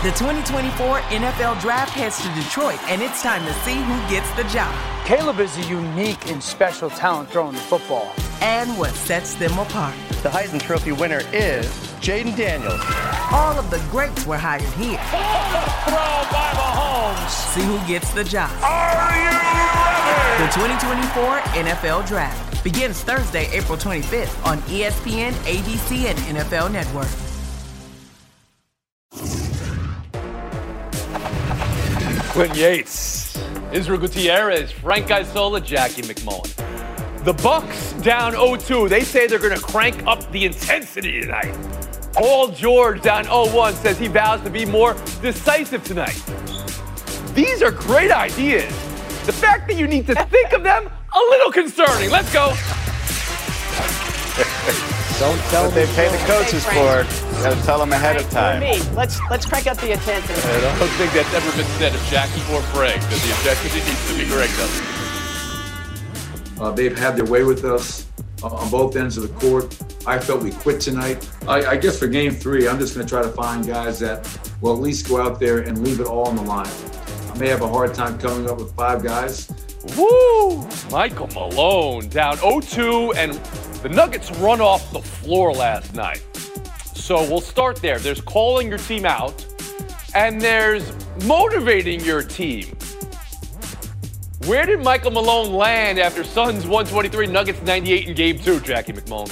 The 2024 NFL Draft heads to Detroit, and it's time to see who gets the job. Caleb is a unique and special talent throwing the football. And what sets them apart. The Heisman Trophy winner is Jaden Daniels. All of the greats were hired here. Throw by Mahomes. See who gets the job. Are you ready? The 2024 NFL Draft begins Thursday, April 25th on ESPN, ABC, and NFL Network. Clinton Yates, Israel Gutierrez, Frank Isola, Jackie McMullen. The Bucks down 0-2. They say they're going to crank up the intensity tonight. Paul George down 0-1 says he vows to be more decisive tonight. These are great ideas. The fact that you need to think of them, a little concerning. Let's go. Don't tell what they pay the coaches for. You gotta tell them ahead of time. Let's crank up the intensity. I don't think that's ever been said of Jackie or Frank, that the intensity needs to be cranked up. They've had their way with us on both ends of the court. I felt we quit tonight. I guess for game 3, I'm just going to try to find guys that will at least go out there and leave it all on the line. I may have a hard time coming up with 5 guys. Woo! Michael Malone down 0-2, and the Nuggets run off the floor last night. So we'll start there. There's calling your team out, and there's motivating your team. Where did Michael Malone land after Suns 123, Nuggets 98 in Game 2, Jackie McMullen?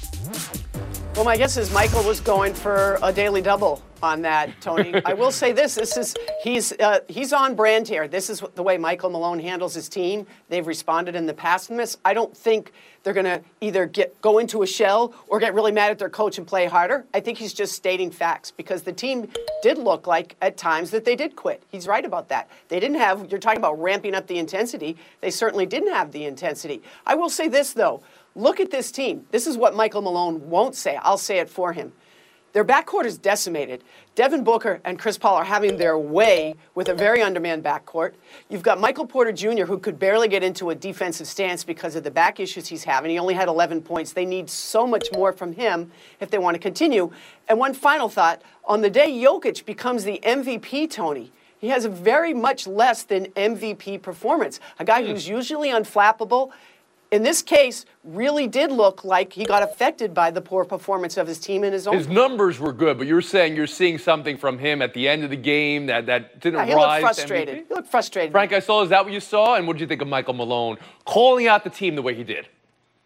Well, my guess is Michael was going for a daily double on that, Tony. I will say this is he's on brand here. This is the way Michael Malone handles his team. They've responded in the past in this. I don't think they're going to either go into a shell or get really mad at their coach and play harder. I think he's just stating facts because the team did look like at times that they did quit. He's right about that. They didn't have, you're talking about ramping up the intensity. They certainly didn't have the intensity. I will say this, though. Look at this team. This is what Michael Malone won't say. I'll say it for him. Their backcourt is decimated. Devin Booker and Chris Paul are having their way with a very undermanned backcourt. You've got Michael Porter Jr., who could barely get into a defensive stance because of the back issues he's having. He only had 11 points. They need so much more from him if they want to continue. And one final thought. On the day Jokic becomes the MVP, Tony, he has a very much less than MVP performance. A guy who's usually unflappable, in this case, really did look like he got affected by the poor performance of his team and his own. His numbers were good, but you're saying you're seeing something from him at the end of the game that didn't rise. He looked frustrated. He looked frustrated. Frank Isola, is that what you saw? And what did you think of Michael Malone calling out the team the way he did?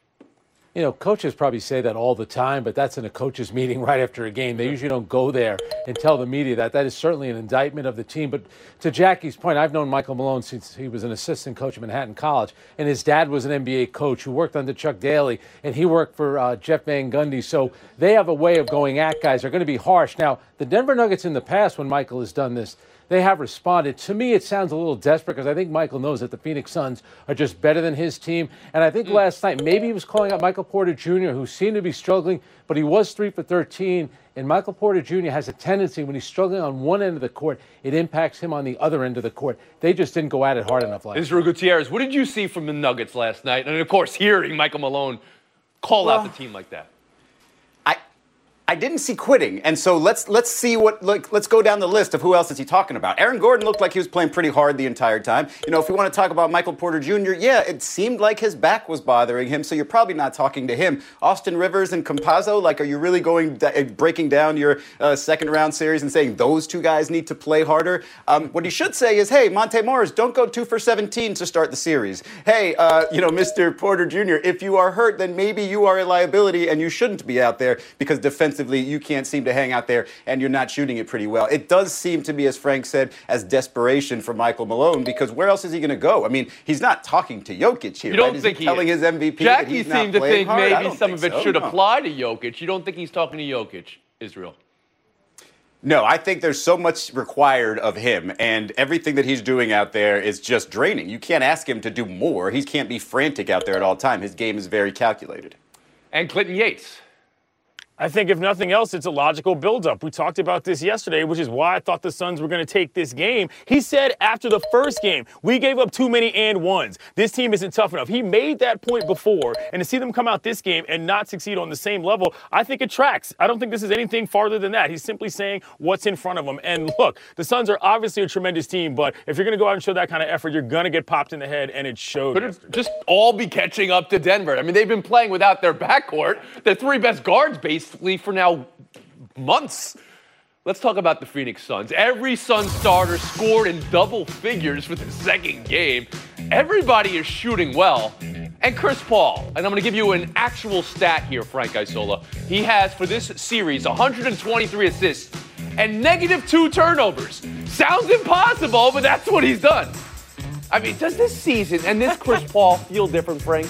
You know, coaches probably say that all the time, but that's in a coaches meeting right after a game. They usually don't go there and tell the media that. That is certainly an indictment of the team. But to Jackie's point, I've known Michael Malone since he was an assistant coach at Manhattan College, and his dad was an NBA coach who worked under Chuck Daly, and he worked for Jeff Van Gundy. So they have a way of going at guys. They're going to be harsh. Now, the Denver Nuggets in the past, when Michael has done this, they have responded. To me, it sounds a little desperate because I think Michael knows that the Phoenix Suns are just better than his team. And I think last night, maybe he was calling out Michael Porter Jr., who seemed to be struggling, but he was 3 for 13. And Michael Porter Jr. has a tendency, when he's struggling on one end of the court, it impacts him on the other end of the court. They just didn't go at it hard enough last night. Israel Gutierrez, what did you see from the Nuggets last night? And, of course, hearing Michael Malone call out the team like that. I didn't see quitting, and so let's see let's go down the list of who else is he talking about. Aaron Gordon looked like he was playing pretty hard the entire time. You know, if we want to talk about Michael Porter Jr., yeah, it seemed like his back was bothering him, so you're probably not talking to him. Austin Rivers and Campazzo, like, are you really breaking down your second round series and saying those two guys need to play harder? What he should say is, hey, Monte Morris, don't go 2 for 17 to start the series. Hey, Mr. Porter Jr., if you are hurt, then maybe you are a liability and you shouldn't be out there because defensively you can't seem to hang out there and you're not shooting it pretty well. It does seem to be, as Frank said, as desperation for Michael Malone, because where else is he going to go? I mean, he's not talking to Jokic here. You don't right? think he telling his MVP Jackie that he's not seemed to think hard? maybe some of it should apply to Jokic. You don't think he's talking to Jokic, Israel? No, I think there's so much required of him, and everything that he's doing out there is just draining. You can't ask him to do more. He can't be frantic out there at all time. His game is very calculated. And Clinton Yates. I think if nothing else, it's a logical buildup. We talked about this yesterday, which is why I thought the Suns were going to take this game. He said after the first game, we gave up too many and ones. This team isn't tough enough. He made that point before, and to see them come out this game and not succeed on the same level, I think it tracks. I don't think this is anything farther than that. He's simply saying what's in front of him. And look, the Suns are obviously a tremendous team, but if you're going to go out and show that kind of effort, you're going to get popped in the head, and it showed. Could it just all be catching up to Denver? I mean, they've been playing without their backcourt, their three best guards basically for now months. Let's talk about the Phoenix Suns. Every Suns starter scored in double figures for the second game. Everybody is shooting well. And Chris Paul, and I'm going to give you an actual stat here, Frank Isola. He has, for this series, 123 assists and -2 turnovers. Sounds impossible, but that's what he's done. I mean, does this season and this Chris Paul feel different, Frank?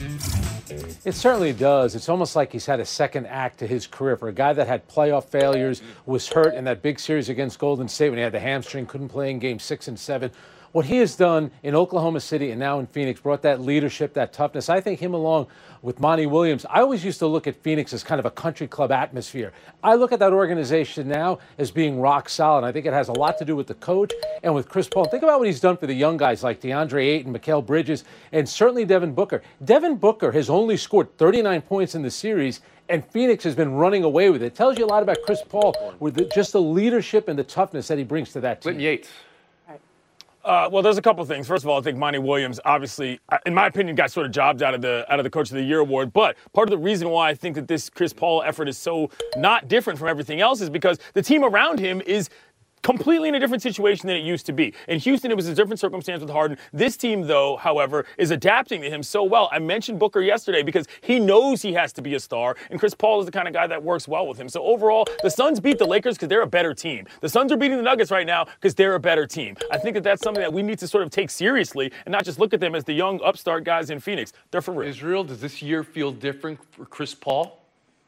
It certainly does. It's almost like he's had a second act to his career. For a guy that had playoff failures, was hurt in that big series against Golden State when he had the hamstring, couldn't play in Game 6 and 7. What he has done in Oklahoma City and now in Phoenix brought that leadership, that toughness. I think him along with Monty Williams, I always used to look at Phoenix as kind of a country club atmosphere. I look at that organization now as being rock solid. I think it has a lot to do with the coach and with Chris Paul. Think about what he's done for the young guys like DeAndre Ayton, Mikal Bridges, and certainly Devin Booker. Devin Booker has only scored 39 points in the series, and Phoenix has been running away with it. It tells you a lot about Chris Paul with just the leadership and the toughness that he brings to that team. Clinton Yates. Well, there's a couple of things. First of all, I think Monty Williams, obviously, in my opinion, got sort of jobbed out of the Coach of the Year award. But part of the reason why I think that this Chris Paul effort is so not different from everything else is because the team around him is completely in a different situation than it used to be. In Houston, it was a different circumstance with Harden. This team, though, however, is adapting to him so well. I mentioned Booker yesterday because he knows he has to be a star, and Chris Paul is the kind of guy that works well with him. So overall, the Suns beat the Lakers because they're a better team. The Suns are beating the Nuggets right now because they're a better team. I think that that's something that we need to sort of take seriously and not just look at them as the young upstart guys in Phoenix. They're for real. Israel, does this year feel different for Chris Paul?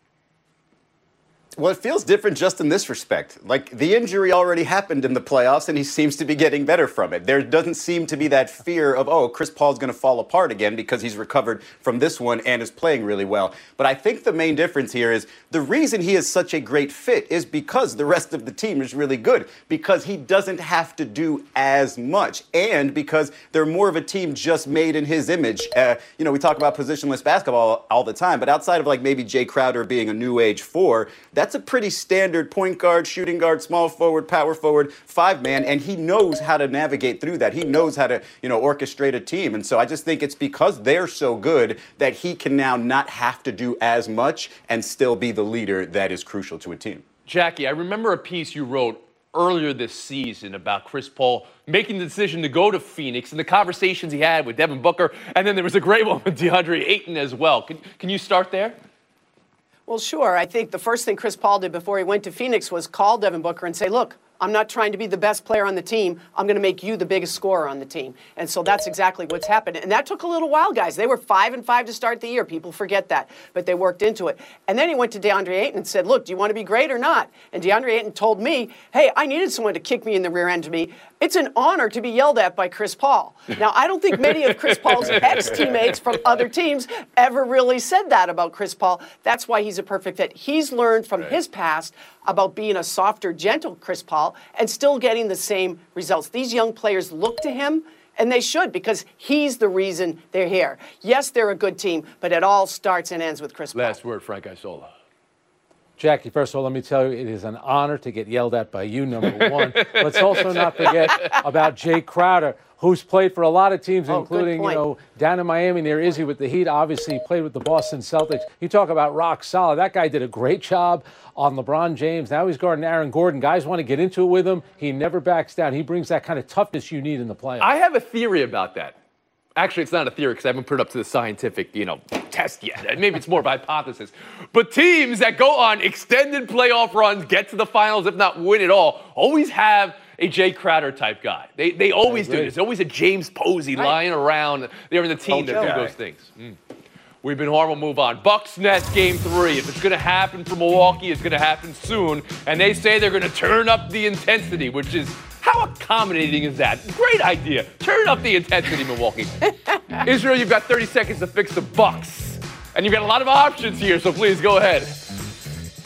Well, it feels different just in this respect. Like, the injury already happened in the playoffs, and he seems to be getting better from it. There doesn't seem to be that fear of, oh, Chris Paul's going to fall apart again because he's recovered from this one and is playing really well. But I think the main difference here is the reason he is such a great fit is because the rest of the team is really good, because he doesn't have to do as much, and because they're more of a team just made in his image. We talk about positionless basketball all the time, but outside of like maybe Jay Crowder being a new age 4, that's a pretty standard point guard, shooting guard, small forward, power forward, 5-man, and he knows how to navigate through that. He knows how to, orchestrate a team. And so I just think it's because they're so good that he can now not have to do as much and still be the leader that is crucial to a team. Jackie, I remember a piece you wrote earlier this season about Chris Paul making the decision to go to Phoenix and the conversations he had with Devin Booker, and then there was a great one with DeAndre Ayton as well. Can you start there? Well, sure. I think the first thing Chris Paul did before he went to Phoenix was call Devin Booker and say, look, I'm not trying to be the best player on the team. I'm going to make you the biggest scorer on the team. And so that's exactly what's happened. And that took a little while, guys. They were 5-5 to start the year. People forget that. But they worked into it. And then he went to DeAndre Ayton and said, look, do you want to be great or not? And DeAndre Ayton told me, hey, I needed someone to kick me in the rear end to me. It's an honor to be yelled at by Chris Paul. Now, I don't think many of Chris Paul's ex-teammates from other teams ever really said that about Chris Paul. That's why he's a perfect fit. He's learned from his past about being a softer, gentle Chris Paul and still getting the same results. These young players look to him, and they should, because he's the reason they're here. Yes, they're a good team, but it all starts and ends with Chris Paul. Last word, Frank Isola. Jackie, first of all, let me tell you, it is an honor to get yelled at by you, number one. Let's also not forget about Jay Crowder, who's played for a lot of teams, including, down in Miami near Izzy with the Heat. Obviously, he played with the Boston Celtics. You talk about rock solid. That guy did a great job on LeBron James. Now he's guarding Aaron Gordon. Guys want to get into it with him. He never backs down. He brings that kind of toughness you need in the playoffs. I have a theory about that. Actually, it's not a theory because I haven't put it up to the scientific, test yet. Maybe it's more of a hypothesis. But teams that go on extended playoff runs, get to the finals, if not win it all, always have a Jay Crowder type guy. They always do. There's always a James Posey lying around. They're in the team that do those things. We've been horrible. Move on. Bucks Nets Game 3. If it's going to happen for Milwaukee, it's going to happen soon. And they say they're going to turn up the intensity, which is, how accommodating is that? Great idea. Turn up the intensity, Milwaukee. Israel, you've got 30 seconds to fix the Bucks. And you've got a lot of options here, so please go ahead.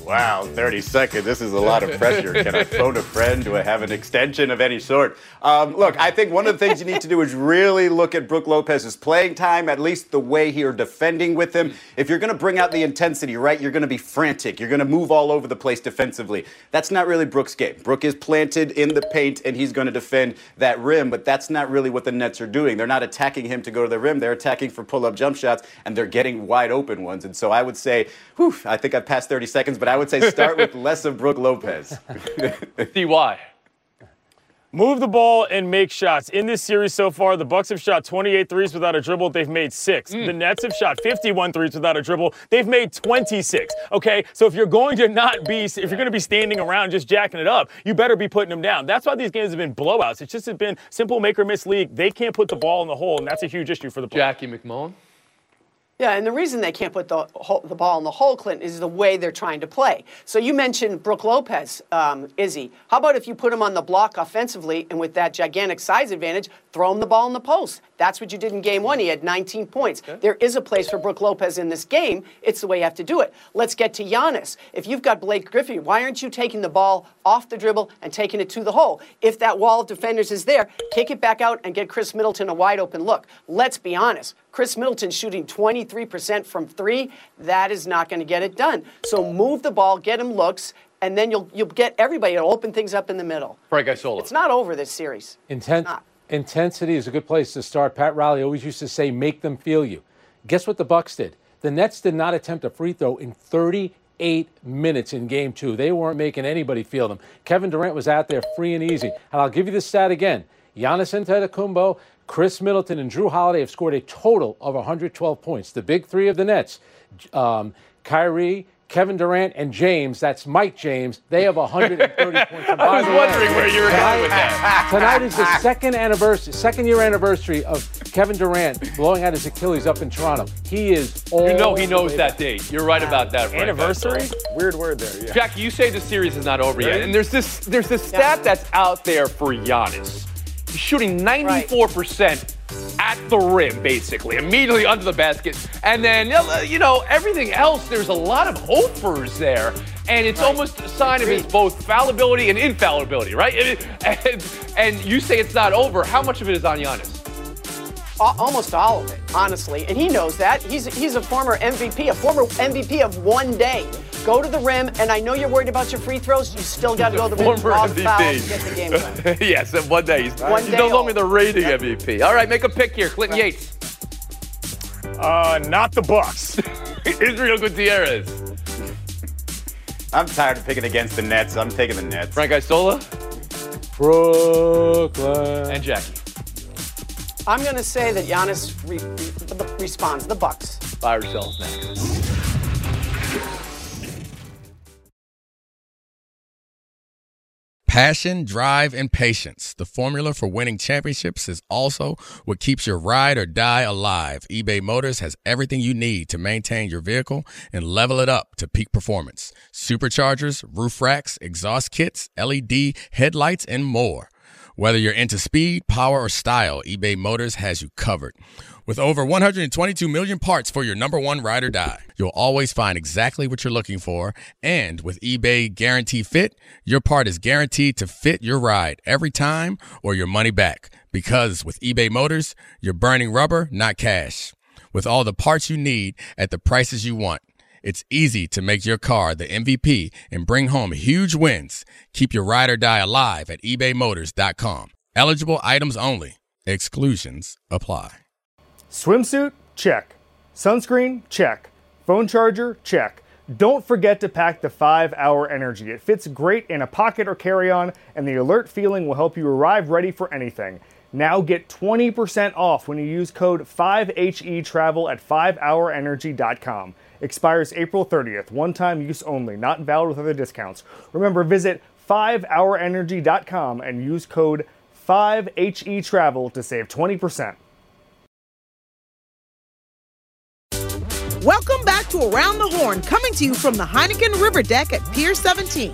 Wow, 30 seconds. This is a lot of pressure. Can I phone a friend? Do I have an extension of any sort? Look, I think one of the things you need to do is really look at Brook Lopez's playing time, at least the way you're defending with him. If you're going to bring out the intensity, right, you're going to be frantic. You're going to move all over the place defensively. That's not really Brook's game. Brook is planted in the paint, and he's going to defend that rim, but that's not really what the Nets are doing. They're not attacking him to go to the rim. They're attacking for pull-up jump shots, and they're getting wide open ones. And so I would say, I think I've passed 30 seconds, but I would say start with less of Brook Lopez. See why. Move the ball and make shots. In this series so far, the Bucks have shot 28 threes without a dribble. They've made 6. The Nets have shot 51 threes without a dribble. They've made 26. Okay, so if you're going to be standing around just jacking it up, you better be putting them down. That's why these games have been blowouts. It's just been simple make or miss league. They can't put the ball in the hole, and that's a huge issue for the Bucks. Jackie McMullen. Yeah, and the reason they can't put the ball in the hole, Clinton, is the way they're trying to play. So you mentioned Brook Lopez, Izzy. How about if you put him on the block offensively and with that gigantic size advantage, throw him the ball in the post? That's what you did in Game 1. He had 19 points. Okay. There is a place for Brook Lopez in this game. It's the way you have to do it. Let's get to Giannis. If you've got Blake Griffin, why aren't you taking the ball off the dribble and taking it to the hole? If that wall of defenders is there, kick it back out and get Chris Middleton a wide open look. Let's be honest. Chris Middleton shooting 23% from 3, that is not going to get it done. So move the ball, get him looks, and then you'll get everybody to open things up in the middle. Frank Isola. It's not over this series. Intensity is a good place to start. Pat Riley always used to say, make them feel you. Guess what the Bucks did? The Nets did not attempt a free throw in 38 minutes in Game 2. They weren't making anybody feel them. Kevin Durant was out there free and easy. And I'll give you the stat again. Giannis Antetokounmpo, Chris Middleton, and Drew Holiday have scored a total of 112 points. The big three of the Nets, Kyrie, Kevin Durant, and James, that's Mike James, they have 130 points. I was wondering where you were going with that. Tonight is the second-year anniversary of Kevin Durant blowing out his Achilles up in Toronto. He is all he knows that date. You're right about that, Frank. Anniversary? Weird word there, yeah. Jackie, you say the series is not over yet. And there's this stat that's out there for Giannis. He's shooting 94% at the rim, basically, immediately under the basket. And then, everything else, there's a lot of hopefuls there. And it's almost a sign of his both fallibility and infallibility, right? And you say it's not over. How much of it is on Giannis? Almost all of it, honestly. And he knows that. He's a former MVP of one day. Go to the rim, and I know you're worried about your free throws. You still got to go to the rim, draw the foul, and get the game done. Yes, and one day. He's no longer the reigning MVP. All right, make a pick here. Clinton Yates. Not the Bucks. Israel Gutierrez. I'm tired of picking against the Nets. I'm taking the Nets. Frank Isola. Brooklyn. And Jackie. I'm going to say that Giannis responds. The Bucks. Buy or sell next. Passion, drive, and patience. The formula for winning championships is also what keeps your ride or die alive. eBay Motors has everything you need to maintain your vehicle and level it up to peak performance. Superchargers, roof racks, exhaust kits, LED headlights, and more. Whether you're into speed, power, or style, eBay Motors has you covered. With over 122 million parts for your number one ride or die, you'll always find exactly what you're looking for. And with eBay Guarantee Fit, your part is guaranteed to fit your ride every time or your money back. Because with eBay Motors, you're burning rubber, not cash. With all the parts you need at the prices you want, it's easy to make your car the MVP and bring home huge wins. Keep your ride or die alive at ebaymotors.com. Eligible items only. Exclusions apply. Swimsuit? Check. Sunscreen? Check. Phone charger? Check. Don't forget to pack the 5-Hour Energy. It fits great in a pocket or carry-on, and the alert feeling will help you arrive ready for anything. Now get 20% off when you use code 5HETRAVEL at 5hourenergy.com. Expires April 30th. One-time use only. Not valid with other discounts. Remember, visit 5hourenergy.com and use code 5HETRAVEL to save 20%. Welcome back to Around the Horn, coming to you from the Heineken River Deck at Pier 17.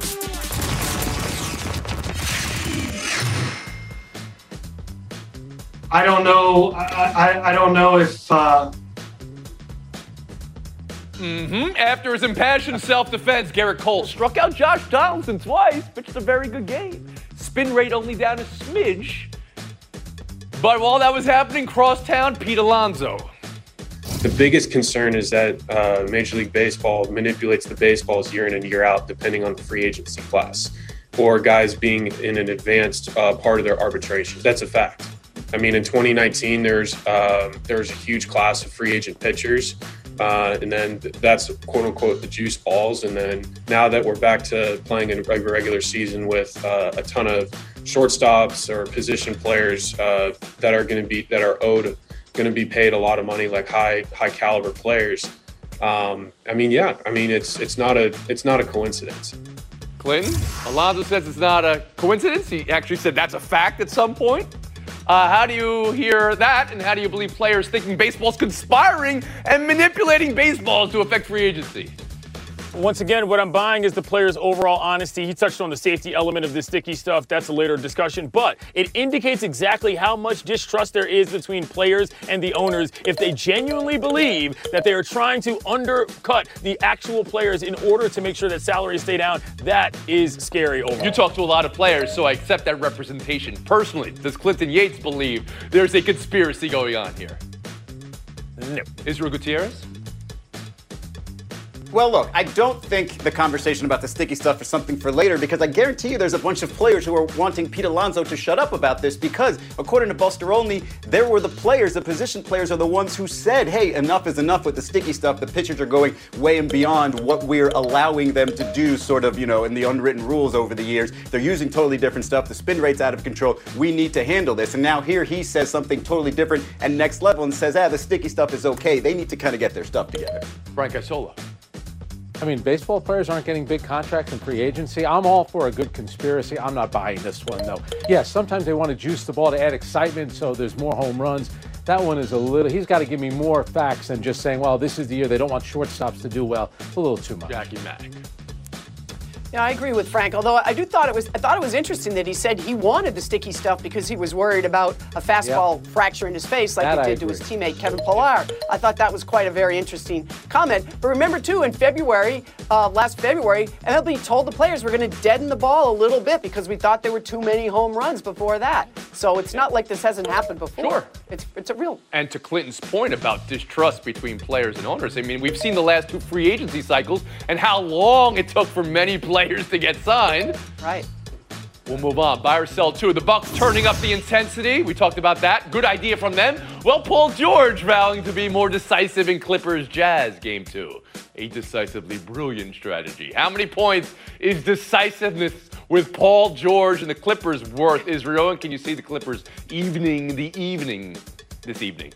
I don't know. I don't know if After his impassioned self-defense, Garrett Cole struck out Josh Donaldson twice, pitched a very good game. Spin rate only down a smidge. But while that was happening, crosstown, Pete Alonso. The biggest concern is that Major League Baseball manipulates the baseballs year in and year out, depending on the free agency class, or guys being in an advanced part of their arbitration. That's a fact. I mean, in 2019, there's a huge class of free agent pitchers, and then that's quote unquote the juice balls. And then now that we're back to playing in a regular season with a ton of shortstops or position players that are going to be paid a lot of money, like high caliber players. It's not a coincidence. Clinton, Alonso says it's not a coincidence. He actually said that's a fact at some point. How do you hear that, and how do you believe players thinking baseball's conspiring and manipulating baseball to affect free agency? Once again, what I'm buying is the player's overall honesty. He touched on the safety element of the sticky stuff. That's a later discussion. But it indicates exactly how much distrust there is between players and the owners if they genuinely believe that they are trying to undercut the actual players in order to make sure that salaries stay down. That is scary overall. You talk to a lot of players, so I accept that representation. Personally, does Clinton Yates believe there's a conspiracy going on here? No. Israel Gutierrez? Well, look, I don't think the conversation about the sticky stuff is something for later, because I guarantee you there's a bunch of players who are wanting Pete Alonso to shut up about this, because according to Buster Olney, there were the players, the position players are the ones who said, hey, enough is enough with the sticky stuff. The pitchers are going way and beyond what we're allowing them to do, sort of, in the unwritten rules over the years. They're using totally different stuff. The spin rate's out of control. We need to handle this. And now here he says something totally different and next level and says, the sticky stuff is okay. They need to kind of get their stuff together. Frank Isola. I mean, baseball players aren't getting big contracts in free agency. I'm all for a good conspiracy. I'm not buying this one, though. Yes, sometimes they want to juice the ball to add excitement so there's more home runs. That one is he's got to give me more facts than just saying, well, this is the year they don't want shortstops to do well. It's a little too much. Jackie Mack. Yeah, I agree with Frank, although I thought it was interesting that he said he wanted the sticky stuff because he was worried about a fastball fracture in his face like it did to his teammate Kevin Pillar. I thought that was quite a very interesting comment. But remember, too, in February, last February, MLB told the players we're going to deaden the ball a little bit because we thought there were too many home runs before that. So it's not like this hasn't happened before. Sure. It's a real... And to Clinton's point about distrust between players and owners, I mean, we've seen the last two free agency cycles and how long it took for many players to get signed. Right. We'll move on. Buy or sell two. The Bucks turning up the intensity. We talked about that. Good idea from them. Well, Paul George vowing to be more decisive in Clippers Jazz Game 2. A decisively brilliant strategy. How many points is decisiveness with Paul George and the Clippers worth, Israel? And can you see the Clippers evening this evening?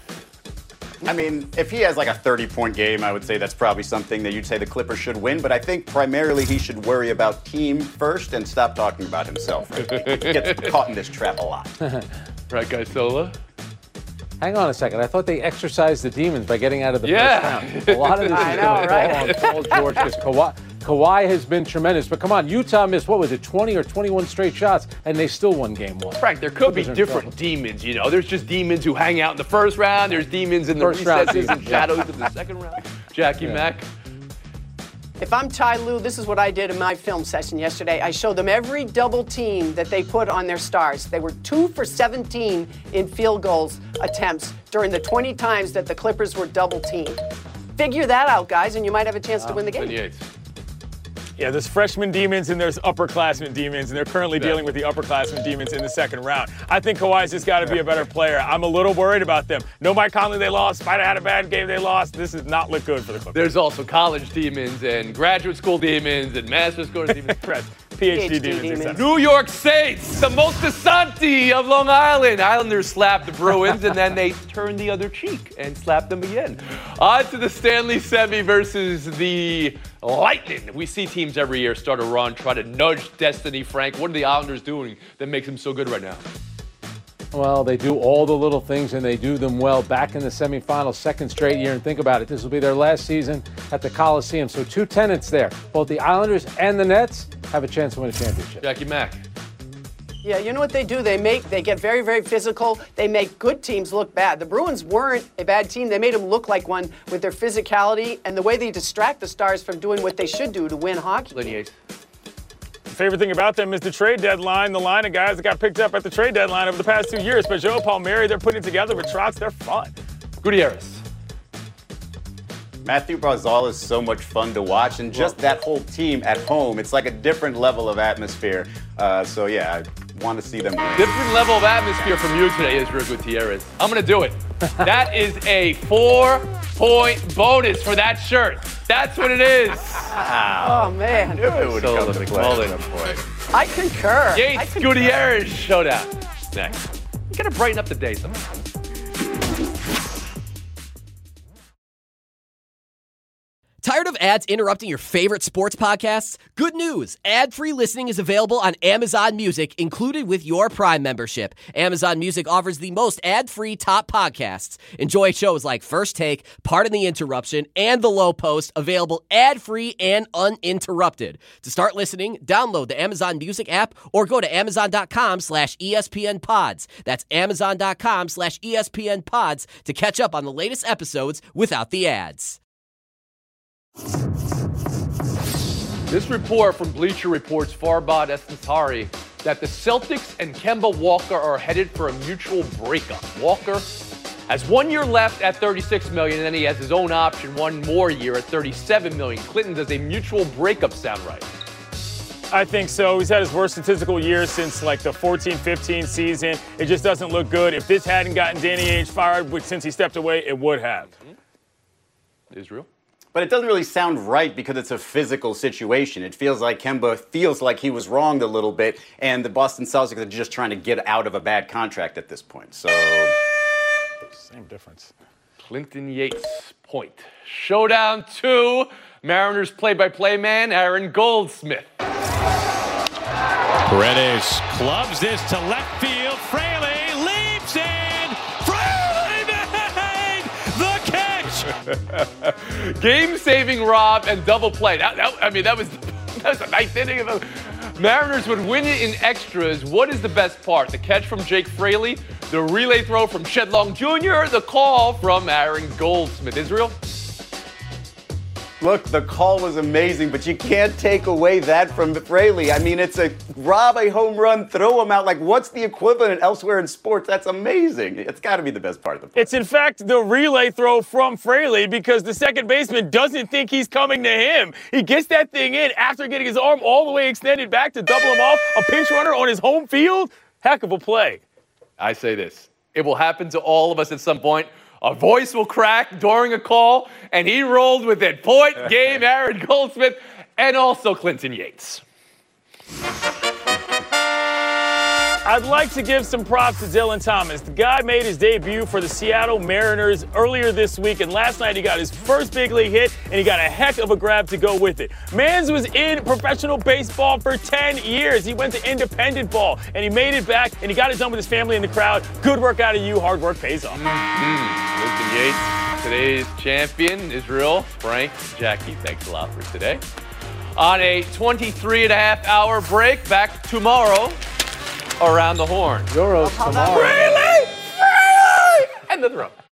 I mean, if he has like a 30-point game, I would say that's probably something that you'd say the Clippers should win. But I think primarily he should worry about team first and stop talking about himself. Right? He gets caught in this trap a lot. Right, guys, Sola? Hang on a second. I thought they exercised the demons by getting out of the first round. A lot of this I know, right? Paul George, because Kawhi has been tremendous. But come on, Utah missed, 20 or 21 straight shots, and they still won Game 1. Frank, there could be different demons, There's just demons who hang out in the first round. There's demons in the recesses and shadows of the second round. Jackie Mack? If I'm Ty Lue, this is what I did in my film session yesterday. I showed them every double team that they put on their stars. They were 2 for 17 in field goals attempts during the 20 times that the Clippers were double teamed. Figure that out, guys, and you might have a chance to win the game. Yeah, there's freshman demons and there's upperclassmen demons, and they're currently dealing with the upperclassmen demons in the second round. I think Kawhi's just got to be a better player. I'm a little worried about them. No Mike Conley, they lost. Spider had a bad game, they lost. This does not look good for the Clippers. There's also college demons and graduate school demons and master's school demons. PhD demons. New York Saints, the Multisanti of Long Island. Islanders slapped the Bruins, and then they turned the other cheek and slapped them again. On to the Stanley Semi versus the Lightning. We see teams every year start a run, try to nudge destiny. Frank, what are the Islanders doing that makes them so good right now? Well, they do all the little things, and they do them well. Back in the semifinals, second straight year, and think about it. This will be their last season at the Coliseum. So two tenants there. Both the Islanders and the Nets have a chance to win a championship. Jackie Mack. Yeah, you know what they do? They get very, very physical. They make good teams look bad. The Bruins weren't a bad team. They made them look like one with their physicality and the way they distract the Stars from doing what they should do to win hockey games. The favorite thing about them is the trade deadline, the line of guys that got picked up at the trade deadline over the past 2 years. But Joe Palmieri, they're putting it together with Trotz. They're fun. Gutierrez. Matthew Barzal is so much fun to watch, and just that whole team at home, it's like a different level of atmosphere. So, yeah, I want to see them win. Different level of atmosphere from you today, Israel Gutierrez. I'm going to do it. That is a 4-point bonus for that shirt. That's what it is. Wow. Oh, man. It would come to play. I concur. Yates Gutierrez showdown. Next. You got to brighten up the day sometime. Tired of ads interrupting your favorite sports podcasts? Good news! Ad-free listening is available on Amazon Music, included with your Prime membership. Amazon Music offers the most ad-free top podcasts. Enjoy shows like First Take, Pardon the Interruption, and The Low Post, available ad-free and uninterrupted. To start listening, download the Amazon Music app or go to amazon.com/ESPN Pods. That's amazon.com/ESPN Pods to catch up on the latest episodes without the ads. This report from Bleacher Report's Farbad Estantari that the Celtics and Kemba Walker are headed for a mutual breakup. Walker has 1 year left at $36 million, and then he has his own option 1 more year at $37 million. Clinton, does a mutual breakup sound right? I think so. He's had his worst statistical year since like the 14-15 season. It just doesn't look good. If this hadn't gotten Danny Ainge fired, which since he stepped away, it would have. Israel? But it doesn't really sound right because it's a physical situation. It feels like Kemba feels like he was wronged a little bit, and the Boston Celtics are just trying to get out of a bad contract at this point. So, same difference. Clinton Yates point. Showdown 2. Mariners play-by-play man Aaron Goldsmith. Paredes clubs this to left field. Fraley leaps in. Fraley made the catch. Game-saving rob and double play. That was a nice inning. Mariners would win it in extras. What is the best part? The catch from Jake Fraley, the relay throw from Shed Long Jr., the call from Aaron Goldsmith. Israel? Look, the call was amazing, but you can't take away that from Fraley. I mean, it's a rob a home run, throw him out. Like, what's the equivalent elsewhere in sports? That's amazing. It's got to be the best part of the play. It's, in fact, the relay throw from Fraley because the second baseman doesn't think he's coming to him. He gets that thing in after getting his arm all the way extended back to double him off. A pinch runner on his home field? Heck of a play. I say this. It will happen to all of us at some point. A voice will crack during a call, and he rolled with it. Point game, Aaron Goldsmith, and also Clinton Yates. I'd like to give some props to Dylan Thomas. The guy made his debut for the Seattle Mariners earlier this week, and last night he got his first big league hit, and he got a heck of a grab to go with it. Mans was in professional baseball for 10 years. He went to independent ball, and he made it back, and he got it done with his family in the crowd. Good work out of you. Hard work pays off. Clinton Yates, today's champion, Israel, Frank, Jackie, thanks a lot for today. On a 23-and-a-half-hour break, back tomorrow. Around the horn. Euros tomorrow. Really? And the throw.